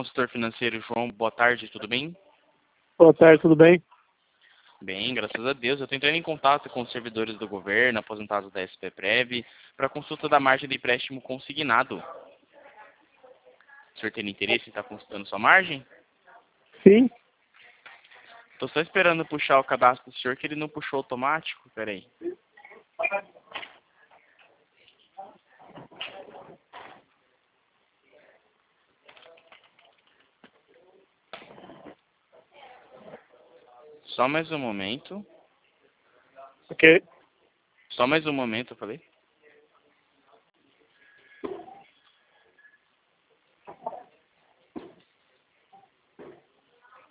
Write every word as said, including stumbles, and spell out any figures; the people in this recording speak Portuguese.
consultor financeiro João, boa tarde, tudo bem? Boa tarde, tudo bem? Bem, graças a Deus. Eu estou entrando em contato com os servidores do governo, aposentados da S P Prev, para consulta da margem de empréstimo consignado. O senhor tem interesse em estar consultando sua margem? Sim. Estou só esperando puxar o cadastro do senhor, que ele não puxou automático. Peraí. Só mais um momento. Ok. Só mais um momento, eu falei.